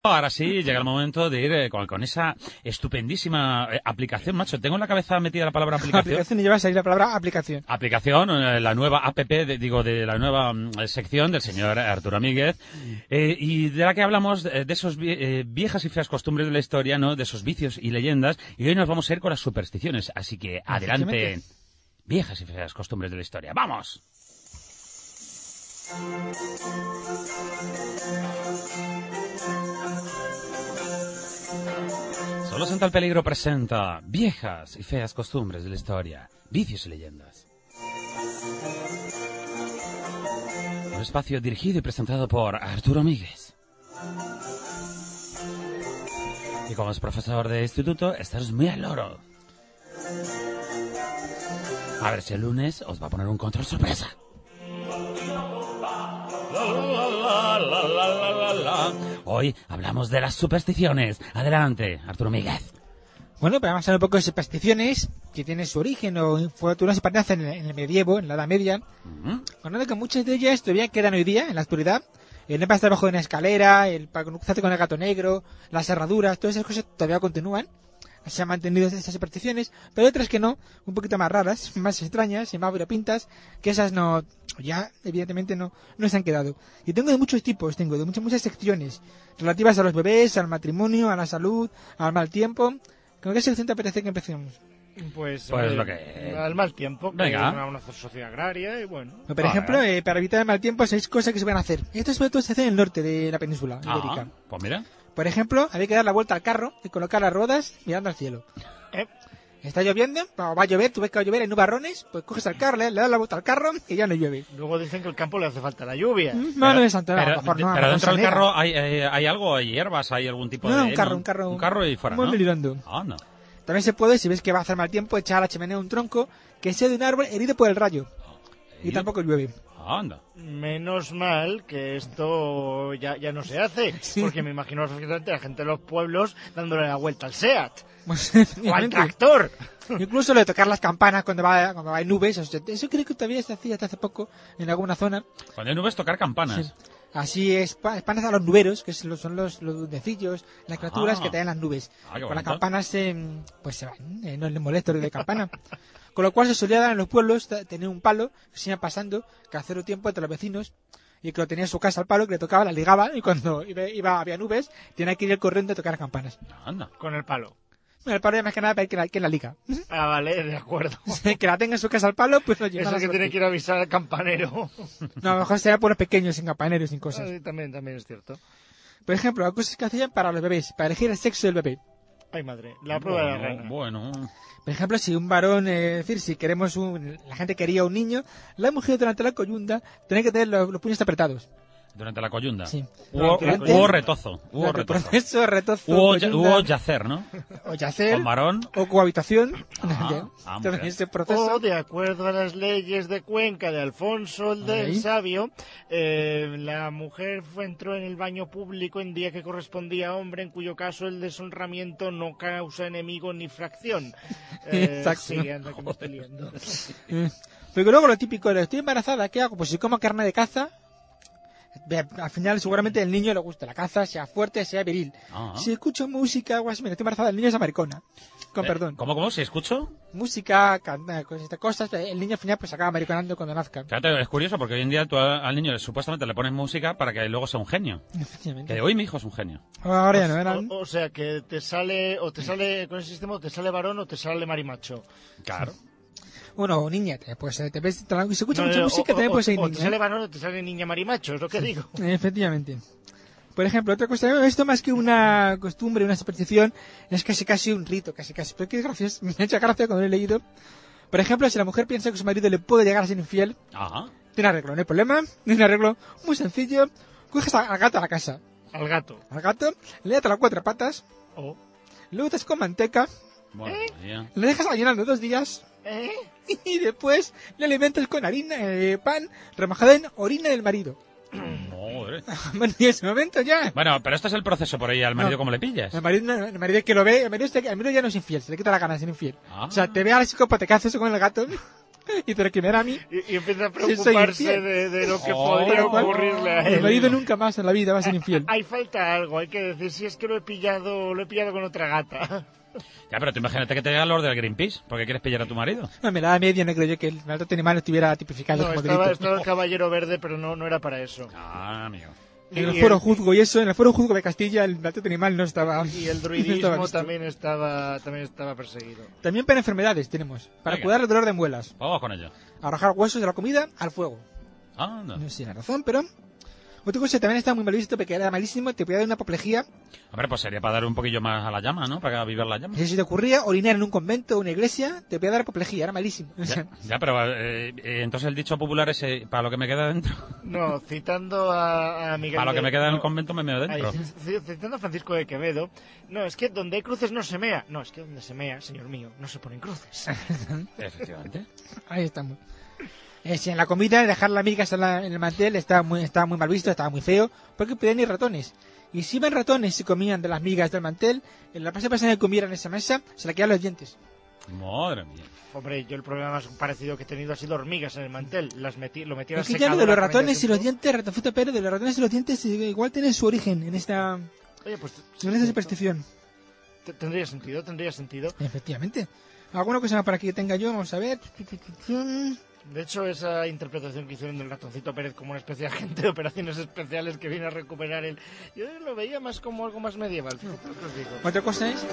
Ahora sí, llega el momento de ir con esa estupendísima aplicación, macho. Tengo en la cabeza metida la palabra aplicación. Aplicación y llevas ahí la palabra aplicación. Aplicación, la nueva app, de la nueva sección del señor Arturo Míguez, y de la que hablamos de esos viejas y feas costumbres de la historia, ¿no? De esos vicios y leyendas, y hoy nos vamos a ir con las supersticiones. Así que adelante, viejas y feas costumbres de la historia. ¡Vamos! Solo Santa el Peligro presenta viejas y feas costumbres de la historia, vicios y leyendas. Un espacio dirigido y presentado por Arturo Míguez. Y como es profesor de instituto, estás muy al loro. A ver si el lunes os va a poner un control sorpresa. Hoy hablamos de las supersticiones. Adelante, Arturo Míguez. Bueno, pues vamos a hablar un poco de supersticiones que tienen su origen o fue una superstición en el medievo, en la Edad Media. Cuando que muchas de ellas todavía quedan hoy día en la actualidad. El no pasar debajo de una escalera, el para cruzarte con el gato negro, las herraduras, todas esas cosas todavía continúan. Se han mantenido estas supersticiones, pero hay otras que no, un poquito más raras, más extrañas y más variopintas, que esas no, ya evidentemente no se han quedado. Y tengo de muchos tipos, tengo de muchas secciones, relativas a los bebés, al matrimonio, a la salud, al mal tiempo. ¿Con qué sección te parece que empecemos? Pues lo que... al mal tiempo, que Venga. es una sociedad agraria y bueno. Por ejemplo, para evitar el mal tiempo, 6 cosas que se van a hacer. Esto sobre todo se hace en el norte de la península ibérica. Pues mira. Por ejemplo, había que dar la vuelta al carro y colocar las ruedas mirando al cielo. Está lloviendo, o va a llover, tú ves que va a llover, hay nubarrones, pues coges al carro, le das la vuelta al carro y ya no llueve. Luego dicen que al campo le hace falta la lluvia. No es santo, a lo mejor no. Pero dentro del carro hay algo, hay hierbas, hay algún tipo de... No, un carro. Un carro y fuera, muy ¿no? mirando. No. También se puede, si ves que va a hacer mal tiempo, echar a la chimenea un tronco que sea de un árbol herido por el rayo. Y tampoco llueve. Anda. Menos mal que esto ya no se hace, Sí. porque me imagino perfectamente a la gente de los pueblos dándole la vuelta al SEAT Pues, o al tractor. Incluso lo de tocar las campanas cuando va en nubes, eso creo que todavía se hacía hasta hace poco en alguna zona. Cuando hay nubes, tocar campanas. Sí. Así es, espanas a los nuberos, que son los duendecillos, las criaturas que traen las nubes. Qué Con las bonito. campanas pues se van, no les molesta lo de campana. Con lo cual se solía dar en los pueblos tener un palo que se iba pasando cada cierto tiempo entre los vecinos y que lo tenía en su casa al palo, que le tocaba, la ligaba y cuando había nubes tenía que ir corriendo a tocar las campanas. Anda. Con el palo. Bueno, el palo ya más que nada para que la liga. Ah, vale, de acuerdo. Que la tenga en su casa al palo, pues lo lleva. Eso a la que suerte. tiene que ir a avisar al campanero. No, a lo mejor será por los pequeños, sin campaneros, sin cosas. Sí, también es cierto. Por ejemplo, las cosas que hacían para los bebés, para elegir el sexo del bebé. Ay, madre, la prueba de la reina. Bueno. Por ejemplo, si un varón, si queremos la gente quería un niño, la mujer durante la coyunda tiene que tener los puños apretados. Durante la coyunda. Sí. Hubo retozo. Hubo Durante el retozo. proceso, retozo, Hubo coyunda, yacer, ¿no? o yacer, Con varón. o cohabitación. Muy bien. Ese proceso. O, de acuerdo a las leyes de Cuenca de Alfonso el del Ahí. Sabio, la mujer entró en el baño público en día que correspondía a hombre, en cuyo caso el deshonramiento no causa enemigo ni fracción. Exacto. Sí, anda que me estoy liando. Pero luego lo típico de estoy embarazada, ¿qué hago? Pues si como carne de caza, al final seguramente el niño le gusta la caza, sea fuerte, sea viril. Si escucho música o así, mira, estoy embarazada, el niño es maricona. Con perdón. ¿Cómo? ¿Si escucho? Música, cosas, el niño al final pues acaba mariconando cuando nazca. Fíjate, es curioso porque hoy en día tú al niño supuestamente le pones música para que luego sea un genio. Efectivamente. Que hoy mi hijo es un genio. Ahora ya no eran. O sea, que te sale con ese sistema, o te sale varón o te sale marimacho. Claro. Bueno, o niña, pues si se escucha No, mucha música también puede ser o niña. te sale varón o te sale niña marimacho, es lo que digo. Efectivamente. Por ejemplo, otra cosa, esto más que una costumbre, una superstición, es casi un rito, casi. Pero qué gracioso, me ha hecho gracia cuando lo he leído. Por ejemplo, si la mujer piensa que su marido le puede llegar a ser infiel, tiene arreglo, no hay problema, tiene un arreglo muy sencillo, coges al gato a la casa. Al gato, le das las 4 patas, Oh. lo untas con manteca, Bueno, le dejas ayunando 2 días, y después le alimentas con harina, pan, remojado en orina del marido. Madre. Bueno, y en ese momento ya. Bueno, pero este es el proceso por ahí al marido, ¿cómo le pillas? El marido que lo ve, el marido ya no es infiel, se le quita la gana de ser infiel. O sea, te ve al psicópata que hace eso con el gato. Y te recriminará a mí. Y empieza a Sí, soy preocuparse infiel. de lo que Oh, podría tal cual. ocurrirle a El él. marido nunca más en la vida va a ser infiel. Hay falta algo, hay que decir, si es que lo he pillado con otra gata. Ya, pero tú imagínate que te llega Lord del Greenpeace, porque quieres pillar a tu marido. No, en la Edad Media no creo yo que el maltrato animal estuviera tipificado No, como estaba delito. el caballero verde, pero no era para eso. Ah, amigo. En el Y foro juzgo y eso, en el foro juzgo de Castilla el maltrato animal no estaba. Y el no estaba druidismo visto. también estaba perseguido. También para enfermedades tenemos. Para Venga. cuidar el dolor de muelas. Vamos con ello. Arrojar huesos de la comida al fuego. Ah, no. No sé la razón, pero... Otra cosa también está muy mal visto porque era malísimo, te podía dar una apoplejía. Hombre, pues sería para dar un poquillo más a la llama, ¿no? Para vivir la llama. Si se te ocurría orinar en un convento o una iglesia, te podía dar apoplejía, era malísimo. O sea, Ya, pero entonces el dicho popular es para lo que me queda dentro. No, citando a Miguel... Para lo que me queda en el no, convento me meo dentro. citando a Francisco de Quevedo, no, es que donde hay cruces no se mea. No, es que donde se mea, señor mío, no se ponen cruces. Efectivamente. ahí estamos. Si en la comida dejar las migas en el mantel estaba muy mal visto, estaba muy feo, porque podían ir ratones. Y si iban ratones y comían de las migas del mantel, en la próxima persona que comiera en esa mesa, se le quedaban los dientes. Madre mía. Hombre, yo el problema más parecido que he tenido ha sido hormigas en el mantel. Lo metí al Es que ya lo secador de los a ratones y los 45. dientes, Ratoncito Pérez, de los ratones y los dientes igual tiene su origen en esta Oye, pues... superstición. Tendría sentido. Efectivamente. ¿Alguna cosa para que tenga yo? Vamos a ver. De hecho, esa interpretación que hicieron del Ratoncito Pérez como una especie de agente de operaciones especiales que viene a recuperar el... Yo lo veía más como algo más medieval, fíjate lo que os digo. Otra cosa es...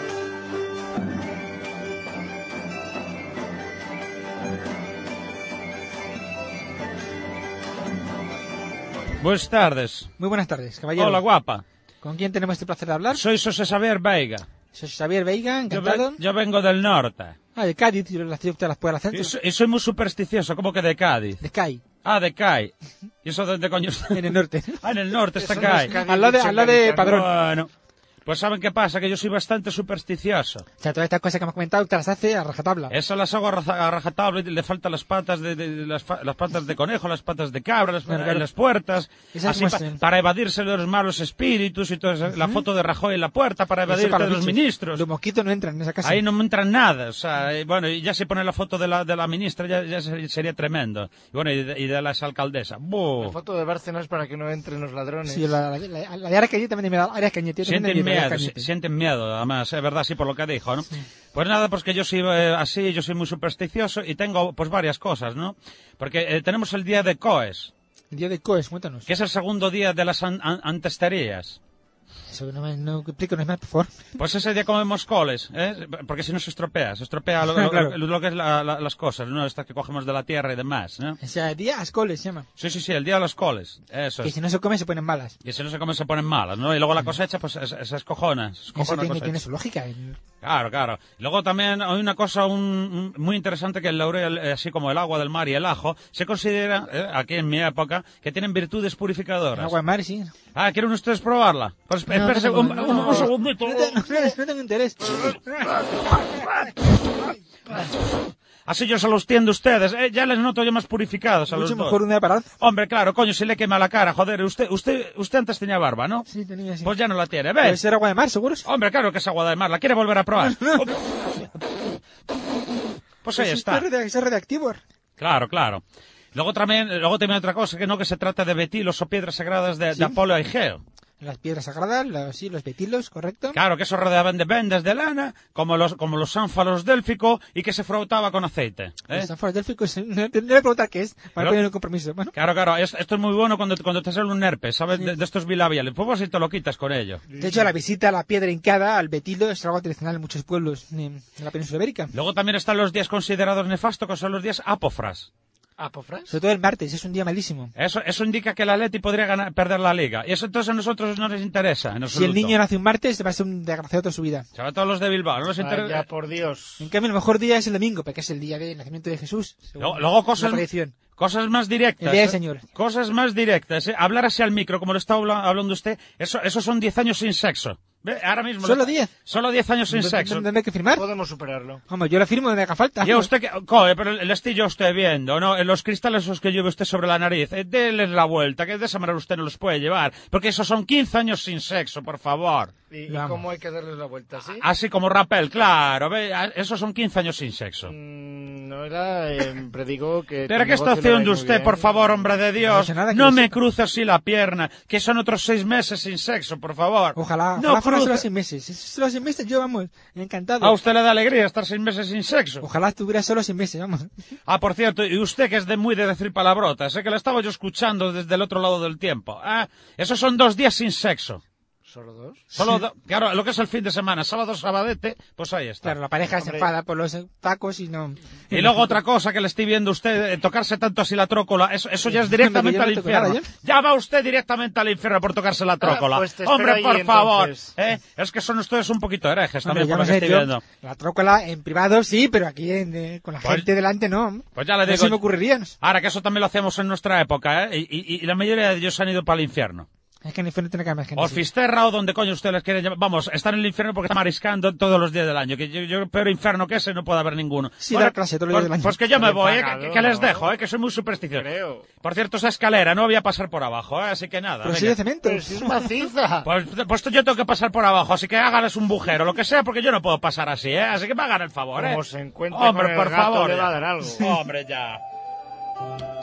Buenas tardes. Muy buenas tardes, caballero. Hola, guapa. ¿Con quién tenemos este placer de hablar? Soy José Xavier Veiga. Soy Xavier Veiga, encantado. Yo vengo del norte. De Cádiz, y la ciudad usted las puede hacer. Y soy muy supersticioso, como que de Cádiz. De Cádiz, Ah, de Cádiz. ¿Y eso dónde coño está? en el norte. Ah, en el norte está Eso no es Cádiz. Cádiz, Al lado de Padrón. Bueno, pues ¿saben qué pasa? Que yo soy bastante supersticioso. O sea, todas estas cosas que me has comentado te las hace a rajatabla. Eso las hago a rajatabla y le faltan las patas las patas de conejo, las patas de cabra, Claro. las puertas, Esas así muestran. para evadirse de los malos espíritus y todo eso. La foto de Rajoy en la puerta para Eso evadirse para de los bichos. ministros. Los mosquitos no entran en esa casa. Ahí no me entran nada, o sea, bueno, y ya se pone la foto de la ministra, ya sería tremendo. Y bueno, y de las alcaldesas. La ¡Buh! foto de Bárcenas para que no entren los ladrones. Sí, la de Arias Cañete también me da. Arias Cañete. Sienten miedo, además, es verdad, sí, por lo que dijo, ¿no? Pues nada, pues que yo soy así, yo soy muy supersticioso y tengo, pues, varias cosas, ¿no? Porque tenemos el día de Coes, El día de Coes, cuéntanos. que es el segundo día de las antesterías. Eso no explícanos más, por favor. Pues ese día comemos coles, ¿eh? Porque si no se estropea lo Claro. lo que es las cosas, ¿no? Estas que cogemos de la tierra y demás, ¿no? O sea, día Ascoles se llama. Sí, el día de los coles, eso Que es. si no se come se ponen malas. Y si no se come se ponen malas, ¿no? Y luego la cosecha, pues se escojona. Eso tiene su lógica. Claro. Luego también hay una cosa muy interesante que el laurel, así como el agua del mar y el ajo, se considera, aquí en mi época, que tienen virtudes El purificadoras. agua de mar, sí. Ah, ¿quieren ustedes probarla? Pues espérese un segundito. No tengo interés. Así yo se los tiendo a ustedes. Ya les noto yo más purificados a los Mucho dos. mejor una de parar. Hombre, claro, coño, si le quema la cara, joder. Usted antes tenía barba, ¿no? Sí, tenía así. Pues ya no la tiene, Puede ¿ves? ser agua de mar, seguros. Hombre, claro que es agua de mar. ¿La quiere volver a probar? Pues ahí está. Es radioactivo. Claro. Luego también otra cosa, que se trata de betilos o piedras sagradas de Apolo y Geo. Las piedras sagradas, los betilos, correcto. Claro, que eso rodeaban de vendas de lana, como los ánfalos délfico, y que se frotaba con aceite. ¿eh? Los ánforas délficos, no le voy a preguntar qué es, para Pero- poner un compromiso. Bueno, Claro, esto es muy bueno cuando te sale un herpes, ¿sabes? De estos bilabiales. Pues si te lo quitas con ello. de hecho, la visita a la piedra hincada, al betilo, es algo tradicional en muchos pueblos de la península ibérica. Luego también están los días considerados nefastos, que son los días apófras. ¿Apofras? Sobre todo el martes, es un día malísimo. Eso indica que el Atleti podría perder la liga. Y eso entonces a nosotros no les interesa, en Si absoluto. el niño nace un martes, va a ser un desgraciado toda su vida. Sobre todo los de Bilbao, no les Vaya, interesa. por Dios. En cambio, el mejor día es el domingo, porque es el día del nacimiento de Jesús. según Luego cosas, la tradición. cosas más directas. El día del Señor. Cosas más directas. Hablar así al micro, como lo está hablando usted, eso son 10 años sin sexo. ¿Ve? Ahora mismo. ¿Solo 10? Solo 10 años sin sexo. ¿Dónde hay que firmar? Podemos superarlo. Hombre, yo lo firmo donde haga falta. Y a usted, pero le estoy yo a usted viendo, ¿no? En los cristales esos que lleva usted sobre la nariz, déles la vuelta, que de esa manera usted no los puede llevar. Porque esos son 15 años sin sexo, por favor. ¿Y Vamos. cómo hay que darles la vuelta, sí? Así como Rapel, claro, ¿ve? Esos son 15 años sin sexo. No no era, predigo que... ¿Pero qué está haciendo usted, por favor, hombre de Dios? No me cruce así la pierna, que son otros 6 meses sin sexo, por favor. Ojalá fuera solo 6 meses. Si solo 6 meses, yo, vamos, encantado. ¿A usted le da alegría estar 6 meses sin sexo? Ojalá estuviera solo 6 meses, vamos. Ah, por cierto, y usted que es muy de decir palabrotas, que lo estaba yo escuchando desde el otro lado del tiempo. Esos son 2 días sin sexo. ¿Solo 2? Claro, lo que es el fin de semana, sábado, sabadete, pues ahí está. Claro, la pareja se enfada por los tacos y no... Y luego otra cosa que le estoy viendo a usted, tocarse tanto así la trócola, eso ya es directamente al infierno. Ya va usted directamente al infierno por tocarse la trócola. Pues hombre, por favor. Entonces. Es que son ustedes un poquito herejes también, Hombre, por lo que estoy viendo. La trócola en privado sí, pero aquí con la gente delante no. Pues ya le digo. No se me ocurriría. Ahora que eso también lo hacíamos en nuestra época, y la mayoría de ellos han ido para el infierno. Es que en el infierno tiene que haber más gente. O Fisterra o donde coño usted les quiere llamar. Vamos, están en el infierno porque están mariscando todos los días del año. Que yo peor infierno que ese no puede haber ninguno. Sí, bueno, da clase todos los días del año. Pues que yo me voy, pagado, que les ¿no? dejo, que soy muy supersticioso. Creo. Por cierto, esa escalera no voy a pasar por abajo, así que nada. Pero venga. si de cemento. Pero si es maciza. Pues yo tengo que pasar por abajo, así que háganles un bujero, lo que sea, porque yo no puedo pasar así, así que me hagan el favor, Como se encuentre Hombre, con el por gato, favor, le va a ya. dar algo. Hombre, ya.